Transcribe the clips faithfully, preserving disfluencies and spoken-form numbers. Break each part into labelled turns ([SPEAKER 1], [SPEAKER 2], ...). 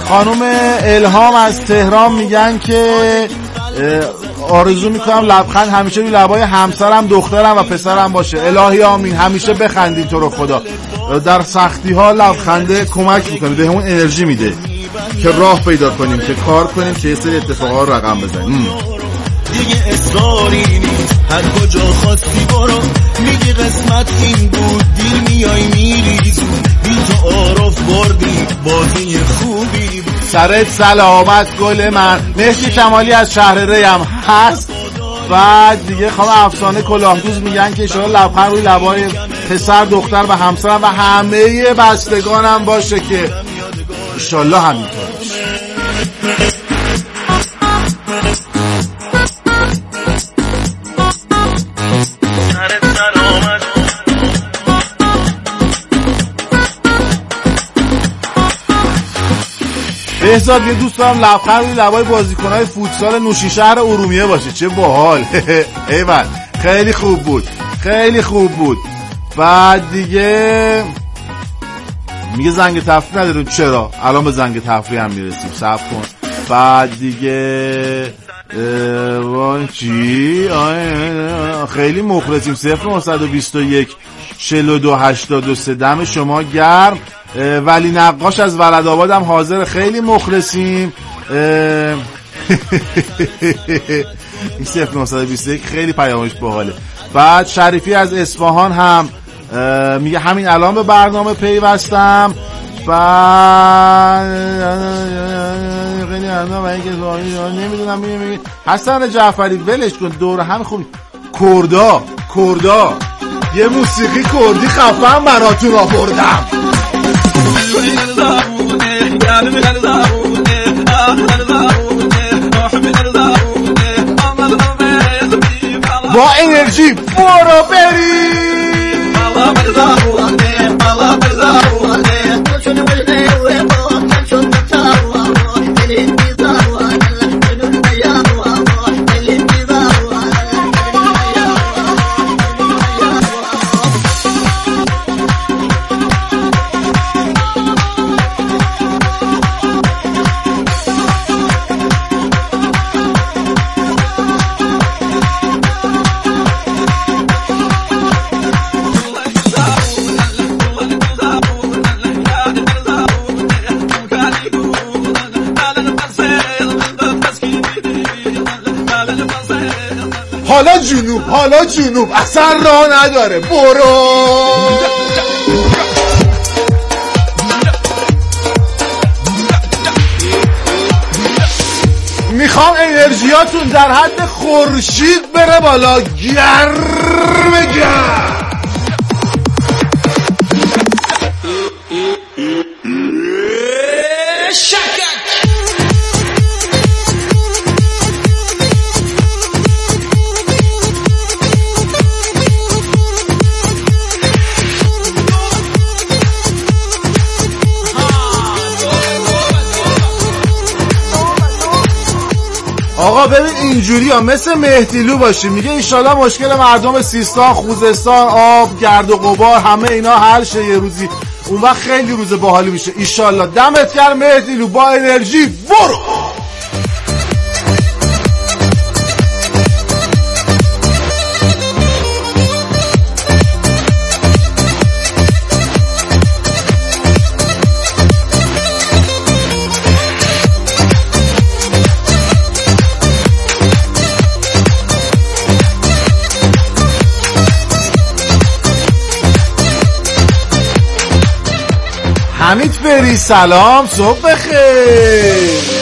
[SPEAKER 1] خانم الهام از تهران میگن که آرزو میکنم لبخند همیشه روی لبای همسرم، دخترم و پسرم باشه. الهی آمین. همیشه بخندید تو رو خدا. در سختی ها لبخنده کمک میکنه، به همون انرژی میده که راه پیدا کنیم، که کار کنیم، که یه سری اتفاقا رو رقم بزنیم.
[SPEAKER 2] دیگه اصراری نیست، هر کجا خواستی برو، میگی قسمت این بود، دیر میای میری زود، بی تو عارف بردی بازی خوبی بود.
[SPEAKER 1] سرت سلامت گل من. مهدی کمالی از شهر ریم هست. بعد دیگه خانم افسانه کلاهدوز میگن که انشالله لبخند روی لبای پسر، دختر و همسرم و همه بستگانم باشه، که انشالله همینطور باشه. بهزاد یه دوست دارم لبخند روی لبای بازیکن‌های فوتسال نوشین شهر ارومیه باشه. چه باحال. ایول خیلی خوب بود، خیلی خوب بود. بعد دیگه میگه زنگ تفریح نداریم. چرا؟ الان به زنگ تفریح هم میرسیم، صبر کن. بعد دیگه وای چی؟ خیلی مخلصیم. صفر نهصد و بیست و یک چهل و دو هشتاد و سه. دم شما گرم. ولی نقاش از ولدآباد هم حاضر. خیلی مخلصیم. این صفر نهصد و بیست و یک خیلی پیامش باحاله. بعد شریفی از اصفهان هم میگه همین الان به برنامه پیوستم. بعد خیلی نمیدونم میگه حسن جعفری ولش کن دور هم خوب. کردا کردا یه موسیقی کردی خفن براتون آوردم. با انرژی برو بری. حالا جنوب حالا جنوب اصلا راه نداره. برو. میخوام انرژیاتون در حد خورشید بره بالا. گرم گرم. آقا ببین اینجوری ها مثل مهدیلو باشی. میگه ایشالا مشکل مردم سیستان، خوزستان، آب، گرد و غبار همه اینا حل شه یه روزی. اون وقت خیلی روز باحالی میشه ایشالا. دمت گرم مهدیلو، با انرژی برو. حمید فری سلام، صبح بخیر.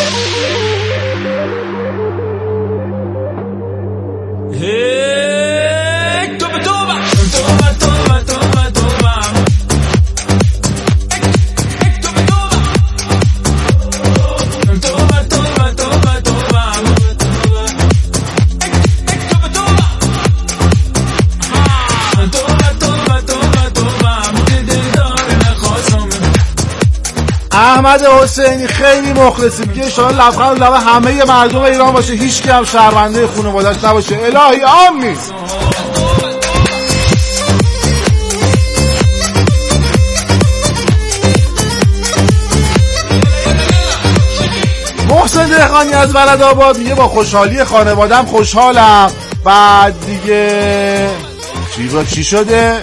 [SPEAKER 1] احمد حسینی خیلی مخلصیم. میگه انشاءالله لبخند لب همه مردم ایران باشه، هیچ کی هم شرمنده خانواده‌اش نباشه. الهی آمین. دهقانی از بلد آباد میگه با خوشحالی خانوادم خوشحالم. بعد دیگه چی با چی شده؟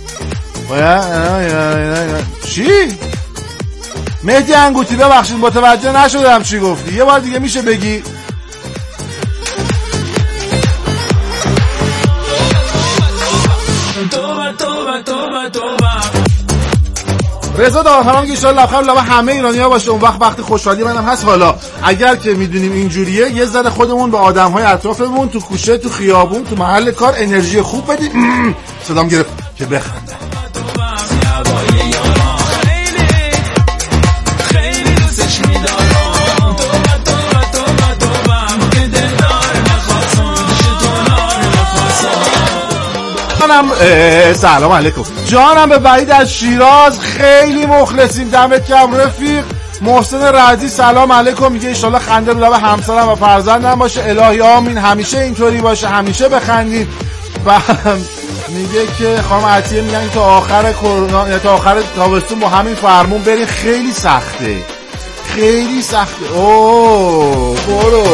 [SPEAKER 1] چی؟ مهدی انگوتی ببخشید متوجه نشدم چی گفتی، یه بار دیگه میشه بگی؟ رضا داوطلب میگه ان شاءالله خیر لبا همه ایرانی‌ها باشه، اون وقت وقت خوشحالی منم هست. حالا اگر که میدونیم اینجوریه یه ذره خودمون به آدم‌های اطرافمون تو کوچه، تو خیابون، تو محل کار انرژی خوب بدیم. صدام گرفت که بخنده. جانم سلام علیکم. جانم به وحید از شیراز خیلی مخلصیم، دمت گرم رفیق. محسن رضی سلام علیکم، میگه ان شاءالله خنده رو لب همسرم و فرزندم باشه، الهی آمین، همیشه اینطوری باشه، همیشه بخندید. و میگه که خانم عطیه میگن تا آخر کرونا یا تا آخر تابستون با همین فرمون بریم، خیلی سخته، خیلی سخته. اوه برو.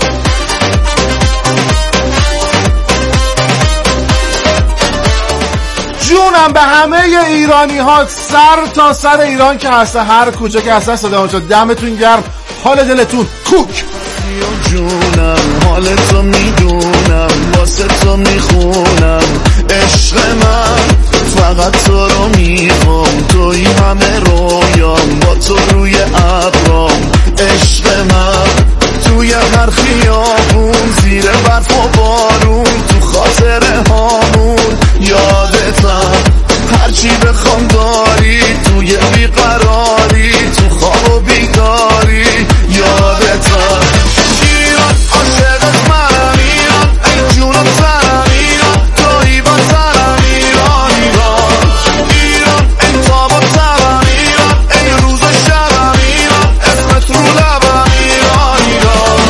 [SPEAKER 1] جونم به همه ایرانی ها، سر تا سر ایران که هسته، هر کجا که هسته، صدا اونجا دمتون گرم، حال دلتون کوک.
[SPEAKER 2] جونم حال تو میدونم، واسه تو میخونم، عشق من فقط تو رو میخوام، توی همه رویام، با تو روی ابرام، عشق من توی هر خیابون، زیر برف و بارون، تو خاطره هامون، یادتم هرچی بخوام داری، توی بیقراری، تو خواب و بیداری، یادتم ایران عاشقت منم، ایران ای جونم سرم، ایران توی وطنم، ایران ایران ایران ای تاب و تبم، ایران ای روز و شبم، ایران اسمت رو لبم، ایران ایران.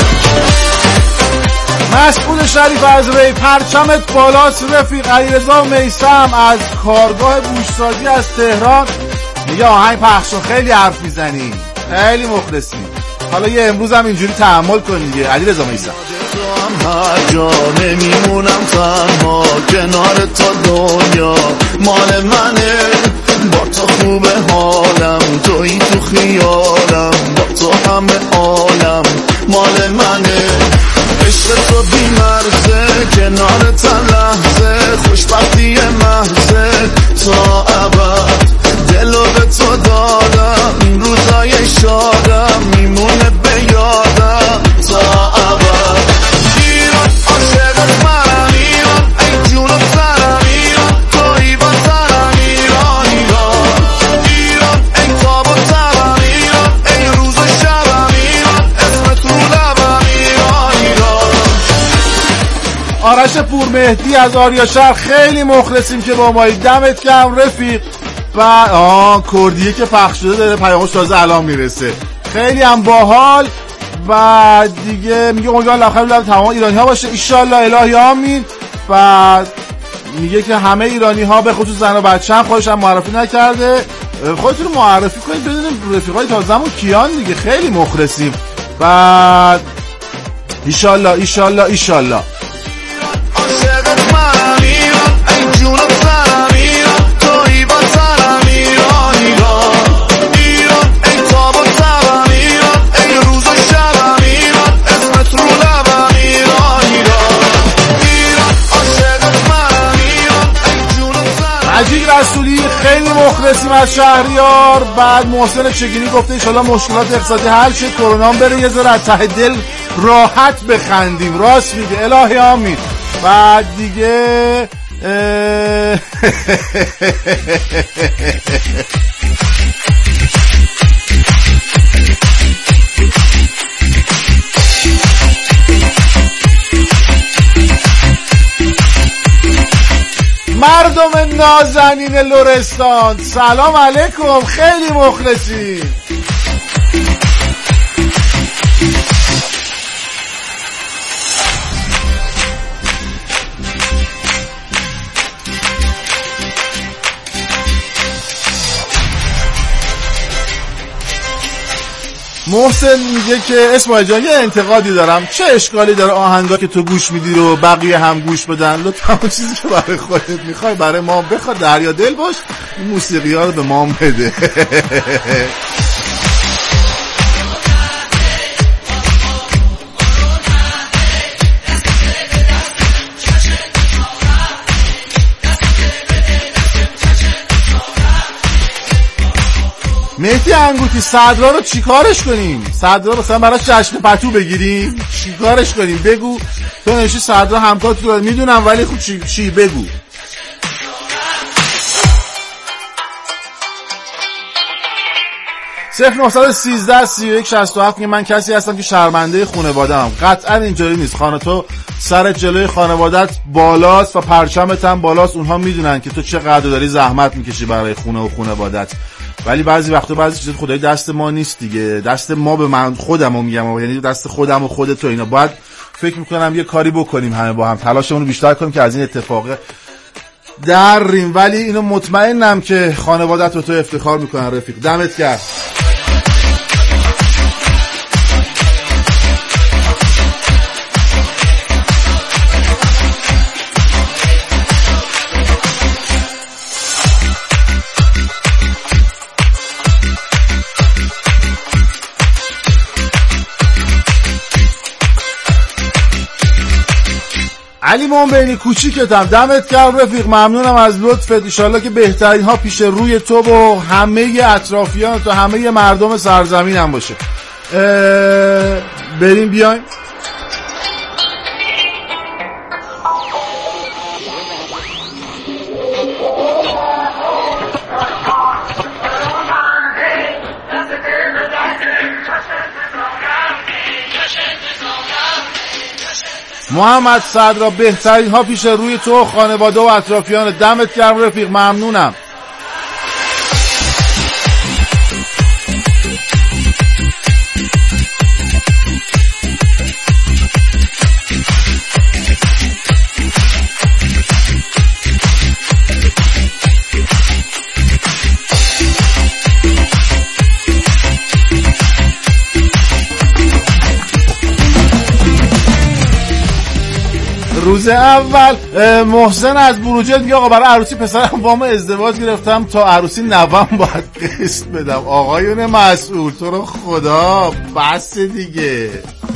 [SPEAKER 1] مسعود شریف از ری پرچمت بالاست رفیق. علیرضا میثم از کارگاه بوشسازی از تهران میگه آهنگ پخش کن، خیلی حرف میزنی، خیلی مخلصی. حالا یه امروز هم اینجوری تحمل کن دیگه علیرضا میثم.
[SPEAKER 2] هر جا نمیمونم تنها، کنار تا دنیا مال منه، با تو خوبه حالم، توی تو خیالم، با تو همه عالم مال منه، عشق تو بی مرزه، کنار تا لحظه، خوشبختی محضه تا ابد، دلو به تو دادم، این روزای شادم میمونه به یادم تا ابد. ایران عاشقت منم، ایران ای جون و سرم، ایران توی وطنم، ایران ایران ایران ای تاب و تبم، ایران ای روز و شبم، ایران اسمت رو لبم، ایران ایران.
[SPEAKER 1] آرش پورمهدی از آریاشهر خیلی مخلصیم که با مایی، دمت گرم رفیق. و آه کردیه که پخش شده داره پیامش تازه الان میرسه، خیلی هم باحال. و دیگه میگه امیدوارم لبخند لب تمام ایرانی ها باشه، ان شاءالله الهی آمین. و میگه که همه ایرانی ها به خصوص زن و بچه هم خودش هم معرفی نکرده، خودتون رو معرفی کنید بدونیم رفیقای تازمون کیان دیگه، خیلی مخلصیم. و ان شاءالله ان شاءالله ان شاءالله. مجید رسولی خیلی مخلصیم از شهریار. بعد محسن چگینی گفته ان شاءالله مشکلات اقتصادی حل شه، کرونا بره، یه ذره از ته دل راحت بخندیم. راست میگه، الهی آمین. بعد دیگه مردم نازنین لرستان سلام علیکم، خیلی مخلصی. محسن میگه که اسماعیل جان یه انتقادی دارم، چه اشکالی داره آهنگا که تو گوش میدی رو بقیه هم گوش بدن؟ لطفا اون چیزی که برای خودت میخوای برای ما بخواد، دریا دل باش، این موسیقی ها رو به ما بده. مهدی انگوتی صدرا رو چیکارش کنیم؟ صدرا مثلا براش جشن پتو بگیریم؟ چیکارش کنیم؟ بگو. تو نشی صدرا همکار تو میدونم ولی خب چی, چی بگو. صفر نه سیزده سی و یک شصت و هفت میگه من کسی هستم که شرمنده خانواده‌ام. قطعا اینجوری نیست. خانه تو سر جلوی خانوادت بالاست و پرچمت هم بالاست، اونها میدونن که تو چقدر داری زحمت میکشی برای خونه و خانوادت. ولی بعضی وقتا بعضی چیزا خدای دست ما نیست دیگه، دست ما به من خودمو میگم، یعنی دست خودم و خودت و اینا. باید فکر میکنم یه کاری بکنیم، همه با هم تلاشمون رو بیشتر کنیم که از این اتفاق دریم. ولی اینو مطمئنم که خانوادت رو تو افتخار میکنن رفیق. دمت گرم. علی منبینی کوچیکتم، دمت گرم رفیق، ممنونم از لطفت. ان شاءالله که بهترین ها پیش روی تو و همه اطرافیان تو، همه مردم سرزمین هم باشه. بریم بیایم. محمد صدرا بهترین ها پیش روی تو، خانواده و اطرافیان. دمت گرم رفیق، ممنونم. روز اول محسن از بروجرد میگه آقا برای عروسی پسرم وام ازدواج گرفتم، تا عروسی نوام باید قسط بدم. آقایون مسئول تو رو خدا بس دیگه.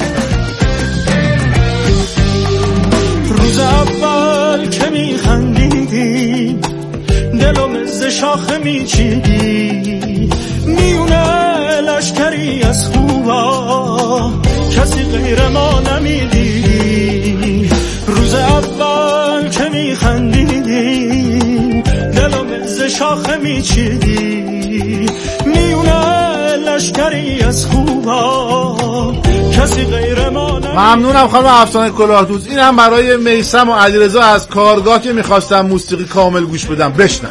[SPEAKER 3] روز اول که میخندیدی دلم ز شاخه میچیدی، میونه لشکری از خوبا کسی غیر ما نمیدیدی. روز اول که میخندیدی دلم ز شاخه میچیدی، میونه لشکری از خوبا کسی غیر ما نمیدیدی.
[SPEAKER 1] ممنونم خانم افسانه کلاهدوز. این هم برای میثم و علیرضا از کارگاه که میخواستم موسیقی کامل گوش بدم. بشنو.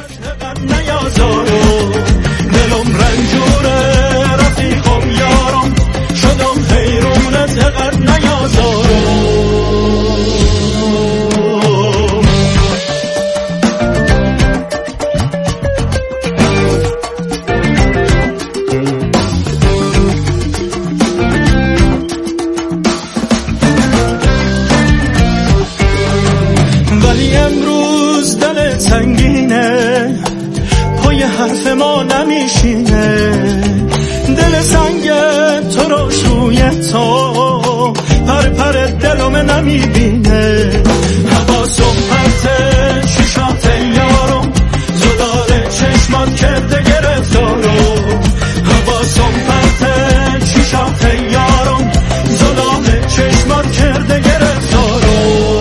[SPEAKER 3] دلم رنجوره رفیقم یارم، شدم حیرونت قد نیازارم. ولی امروز دل سنگینه، پای حرف ما نمیشینه. دل سنگ تو رو شوی تو پر پر دلم نمیبینه. حواسم پرته شیشات یارم، زدار چشمات کرده گرفتارم. حواسم پرته شیشات یارم، زدار چشمات کرده گرفتارم.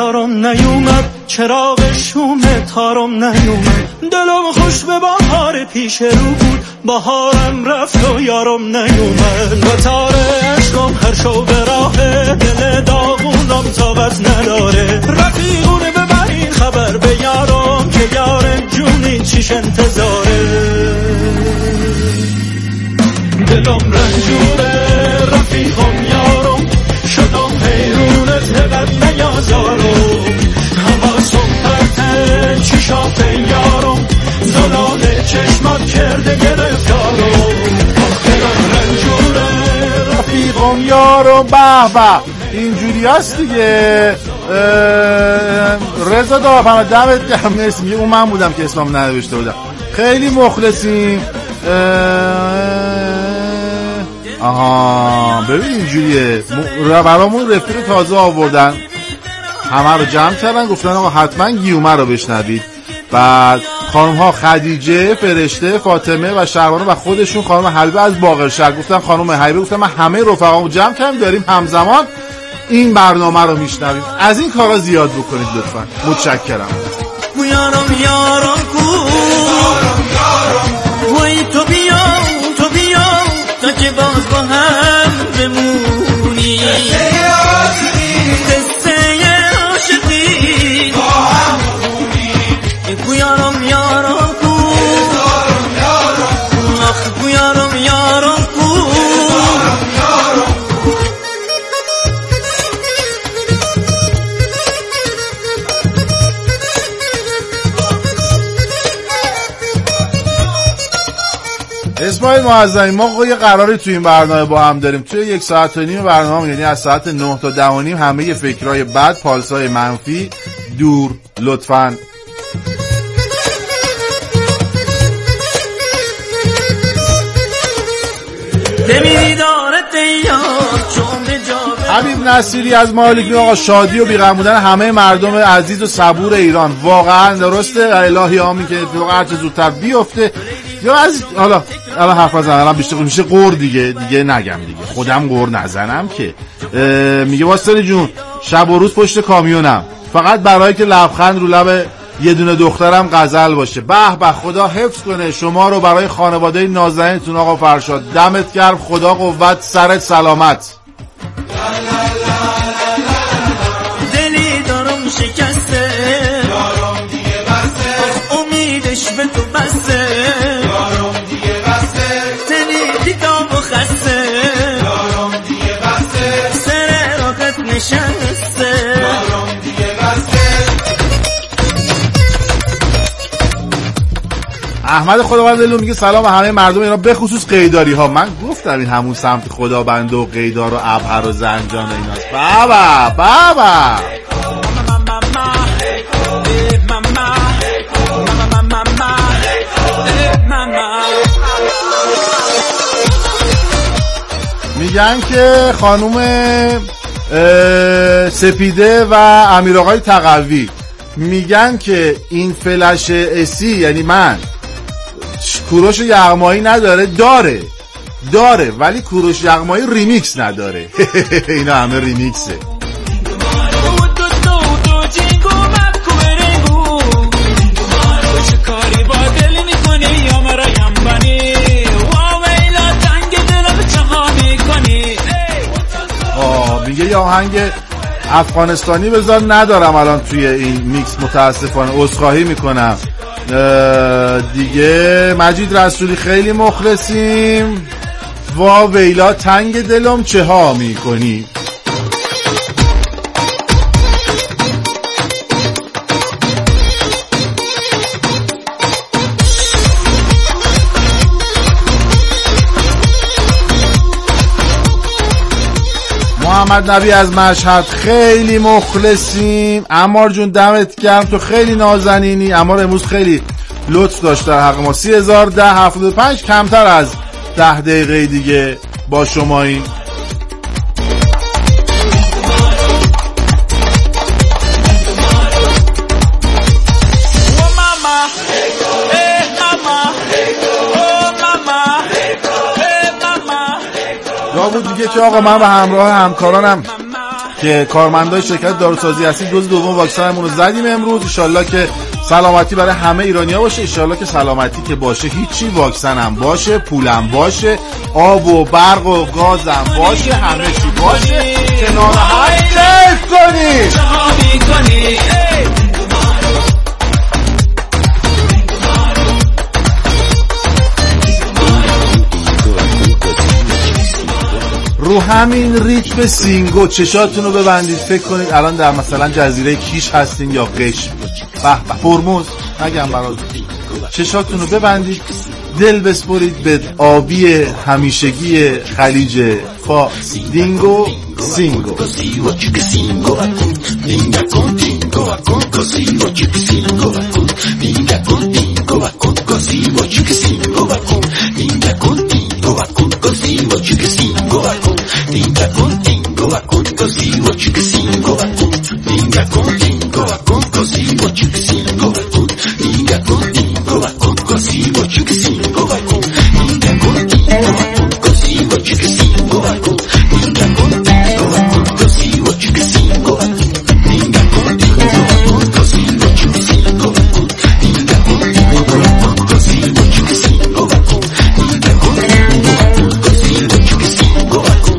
[SPEAKER 3] انتظارم نیومد، چراغ شوم تارم نیومد، دلم خوش به بهار پیش رو بود، بهارم رفت و یارم نیومد. و تار عشقم هر شو به راه، دل داغونم طاقت نداره، رفیقونه ببرین خبر به یارم که یار جونی چیش انتظاره. دلم رنجوره رفیقم یارم، شدم حیرونت هقت نیازارم، همه صحبت چشات یارم، زلال چشمات کرده گرفتارم. دلم رنجوره
[SPEAKER 1] رفیقم یارم. به به اینجوری هست دیگه. رضا دارفن دمت گرم، مرسی. میگه اون من بودم که اسمم ننوشته بودم، خیلی مخلصیم. آها ببین اینجوریه، برامون رفیق تازه آوردن، همه رو جمع کردن، گفتن آقا حتما گیومه رو بشنوید. بعد خانم ها خدیجه، فرشته، فاطمه و شهربانو و خودشون خانم حبیبه از باقرشهر گفتن، خانم حبیبه گفتن من همه رفقامو جمع کردم داریم همزمان این برنامه رو میشنویم. از این کارا زیاد بکنید لطفا، متشکرم.
[SPEAKER 2] یارم یارم کو وای تو بیا تو بیا تا که باز با هم بمونی، قصه عاشقی با هم بمونی. کو یارم یارم کو آخ کو یارم یارم کو.
[SPEAKER 1] اسماعیل معظمی، ما یه قراری توی این برنامه با هم داریم، توی یک ساعت و نیم برنامه، یعنی از ساعت نه تا ده و نیم همه یه فکرهای بد، پالسای منفی دور لطفاً. حبیب نصیری از مالک می آقا، شادی و بی‌غم بودن همه مردم عزیز و صبور ایران. واقعا درسته، الهی آمین که هر چه زودتر بیفته. یا از حالا الان حرف نزنم، الان بیشتر میشه قور دیگه دیگه نگم دیگه، خودم قور نزنم که. میگه واسطه جون شب و روز پشت کامیونم، فقط برای که لبخند رو لب یه دونه دخترم غزل باشه. به به، خدا حفظ کنه شما رو، برای خانواده نازنینتون آقا فرشاد. دمت گرم، خدا قوت، سرت سلامت.
[SPEAKER 2] دلی دارم شکسته یارم دیگه بسته، امیدش به تو بسته یارم دیگه بسته، تنی دیگم خسته یارم دیگه بسته، سر راکت نشسته یارم دیگه بسته.
[SPEAKER 1] احمد خداوندلو میگه سلام همه مردم ایران، به خصوص قیداری ها. من گفتم این همون سمت خدابنده و قیدار و ابهر و زنجان و ایناست. بابا بابا میگن که خانوم سپیده و امیر آقای تقوی میگن که این فلش اسی، یعنی من، کوروش یغمایی نداره، داره داره ولی کوروش یغمایی ریمیکس نداره. اینا همه ریمیکسه. آه میگه یه آهنگ افغانستانی بذار، ندارم الان توی این میکس متاسفانه، عذرخواهی میکنم دیگه. مجید رسولی خیلی مخلصیم. وا ویلا تنگ دلم چه ها میکنی. محمد نبی از مشهد خیلی مخلصیم. عمار جون دمت گرم، تو خیلی نازنینی. عمار امروز خیلی لطف داشت در حق ما. سی هزار ده هفتاد و پنج، کمتر از ده دقیقه دیگه با شماییم. یا بود دیگه که آقا من به همراه همکارانم که کارمندای شرکت داروسازی هستید دوز دوم واکسنمون رو زدیم امروز. انشالله که سلامتی برای همه ایرانی‌ها باشه. انشالله که سلامتی که باشه هیچی، واکسن هم باشه، پولم باشه، آب و برق و گازم باشه، همه چی باشه، کنار هم کیف کنید. رو همین ریتم سینگو چشاتون رو ببندید، فکر کنید الان در مثلا جزیره کیش هستین یا قش، به به هرمز نگم براتون. چشاتون رو ببندید، دل بسپرید به آبی همیشگی خلیج فارس. دینگو سینگو.
[SPEAKER 2] Dinga contigo, va con così, what you can see, go va con. Dinga contigo, va con così, what you can see, go va con. Dinga contigo, va con così, what you can see, go va con. Dinga contigo, va con così, what you can see, go va con. Dinga contigo, va con così, what you can see, go va con. Dinga contigo, va con così, what you can see, go va con. Dinga contigo, va con così, what you can see, go va con. Dinga contigo, va con così, what you can see, go va con.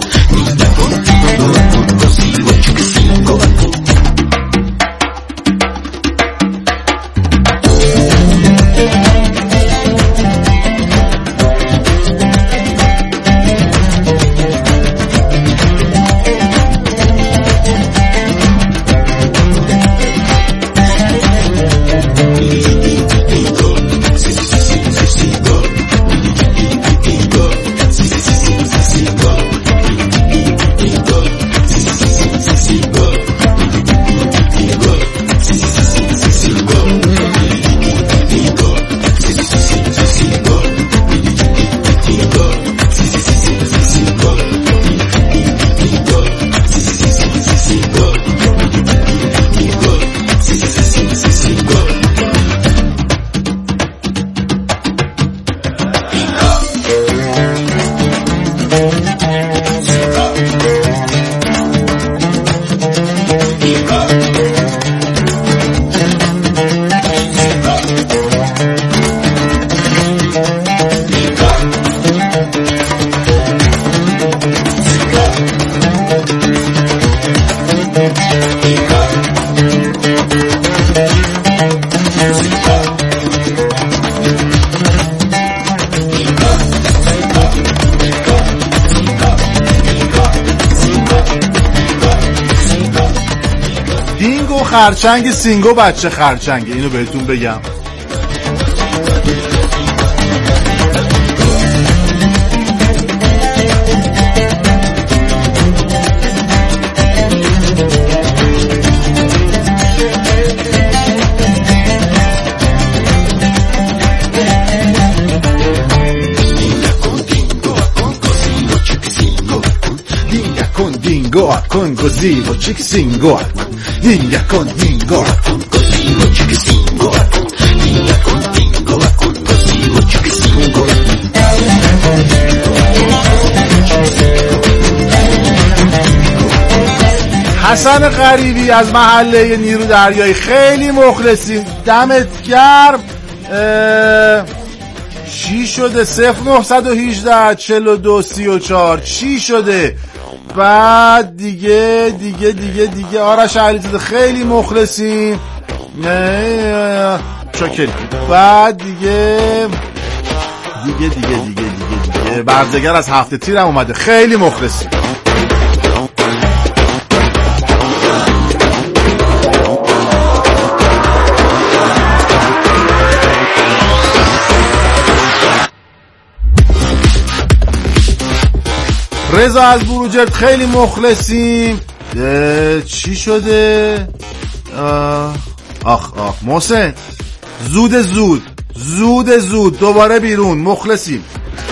[SPEAKER 1] خرچنگ سینگو بچه خرچنگه، اینو بهتون بگم. Dingo con così, voce che singo. Dinga con dingo, con così, voce che singo. Dinga con dingo, con così, voce che singo. حسن غریبی از محله نیرو دریایی، خیلی مخلصیم، دمت گرم. چی شده؟ صفر نهصد و هجده چهل و دو سی و چهار چی شده؟ بعد دیگه دیگه دیگه دیگه آرش علیزاده خیلی مخلصیم، چاکر. بعد دیگه دیگه دیگه دیگه دیگه دیگه برزگر از هفته تیرم اومده، خیلی مخلصیم. رضا از بروجرد خیلی مخلصیم. چی شده؟ آخ آخ محسن زود زود زود زود دوباره بیرون، مخلصیم.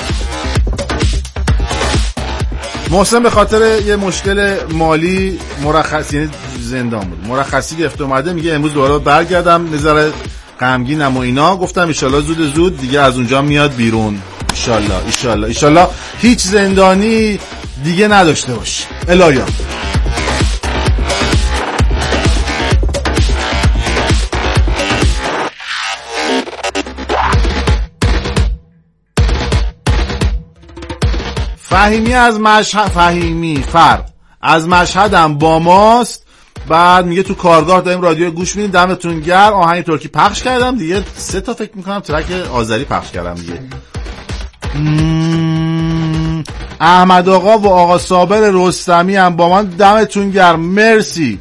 [SPEAKER 1] محسن به خاطر یه مشکل مالی مرخص، یعنی زندان بود، مرخصی گرفته اومده، میگه امروز دوباره برگردم، نظر غمگینم و اینا. گفتم ایشالله زود زود دیگه از اونجا میاد بیرون، ایشالله ایشالله ایشالله هیچ زندانی دیگه نداشته باشه. الهیا فهیمی از مشهد، فهیمی فرق از مشهدم با ماست. بعد میگه تو کارگاه داریم رادیو گوش میدیم، دمتون گرم. آهنگ ترکی پخش کردم دیگه، سه تا فکر میکنم ترک آذری پخش کردم دیگه. مم... احمد آقا و آقا صابر رستمی هم با من، دمتون گرم، مرسی.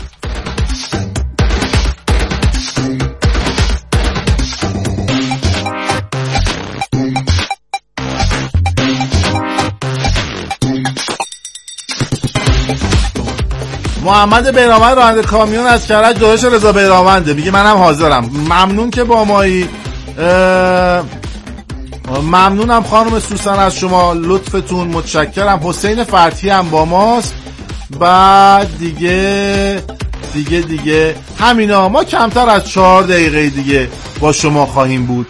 [SPEAKER 1] محمد بیرامند راننده کامیون از کرج، داداش رضا بیرامنده، میگه منم حاضرم. ممنون که با مایی. ممنونم خانم سوسن از شما، لطفتون، متشکرم. حسین فتحی هم با ماست. بعد دیگه دیگه دیگه همینا، ما کمتر از چهار دقیقه دیگه با شما خواهیم بود.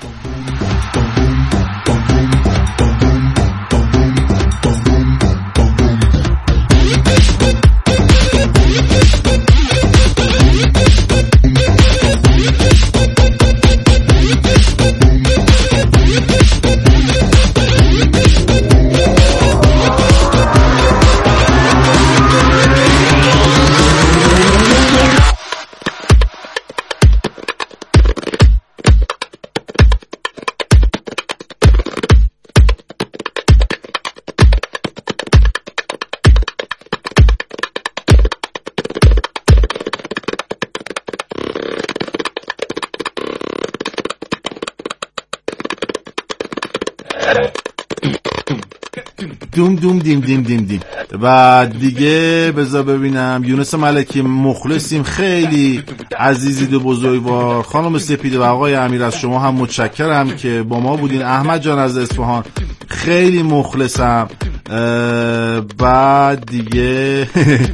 [SPEAKER 1] دوم دوم دیم دیم دیم دیم. و دیگه بذار ببینم، یونس ملکی مخلصیم، خیلی عزیزید و بزرگوار. خانم سپیده و آقای امیر از شما هم متشکرم که با ما بودین. احمد جان از اصفهان خیلی مخلصم. بعد دیگه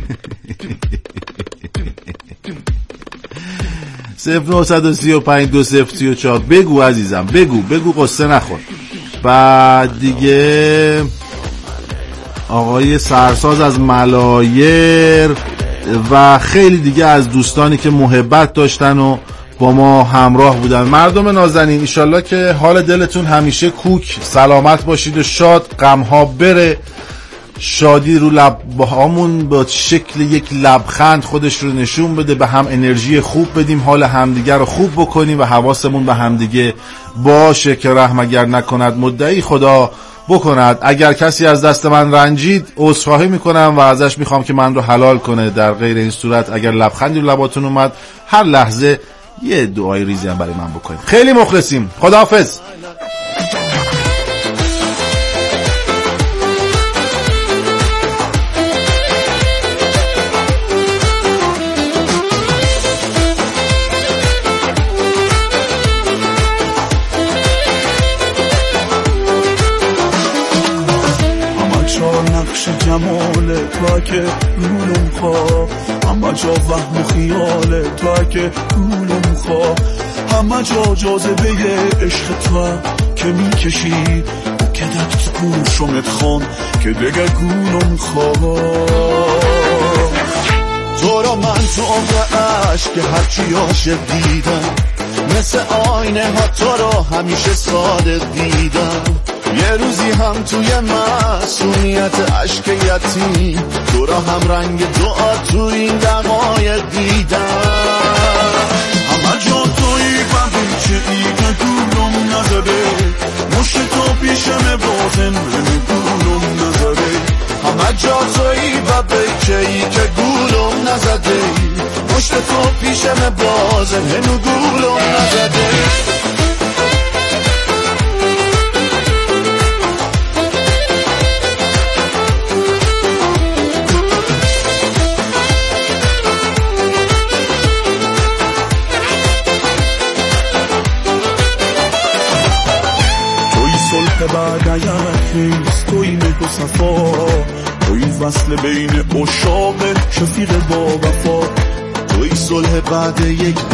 [SPEAKER 1] صفر نه سه پنج دو صفر سه چهار بگو عزیزم، بگو بگو، قصه نخور. بعد دیگه آقای سرساز از ملایر و خیلی دیگه از دوستانی که محبت داشتن و با ما همراه بودن. مردم نازنین، ایشالله که حال دلتون همیشه کوک، سلامت باشید و شاد، غمها بره، شادی رو لبهامون با شکل یک لبخند خودش رو نشون بده، به هم انرژی خوب بدیم، حال همدیگه رو خوب بکنیم و حواسمون به همدیگه باشه که رحم اگر نکند مدعی خدا بکند. اگر کسی از دست من رنجید عذرخواهی میکنم و ازش میخوام که من رو حلال کنه. در غیر این صورت اگر لبخندی رو لباتون اومد، هر لحظه یه دعای ریزی هم برای من بکنید. خیلی مخلصیم، خداحافظ.
[SPEAKER 2] جمال تو که گولم خواه، همه جا وهم و خیال تو که گولم خواه، همه جا جاذبه عشق تو که میکشی که دک تو گوشمت خون که دیگه گولم خواه. تو را من تو عمر عشق که هرچی عاشق دیدم، مثل آینه ها تو را همیشه ساده دیدم. یه روزی هم توی معصومیت عشق یتیم، تو را هم رنگ دعا تو این دقایق دیدم. همه جا توی و بیچه ای که گولم نزده، مشت تو پیشم بازم هنو گولم نزده. همه جا توی و بیچه ای که گولم نزده، مشت تو پیشم بازم هنو گولم نزده. بعد یک توی مهر و صفا، توی وصل بین عشاق شفیق با وفا، توی صلح بعد یک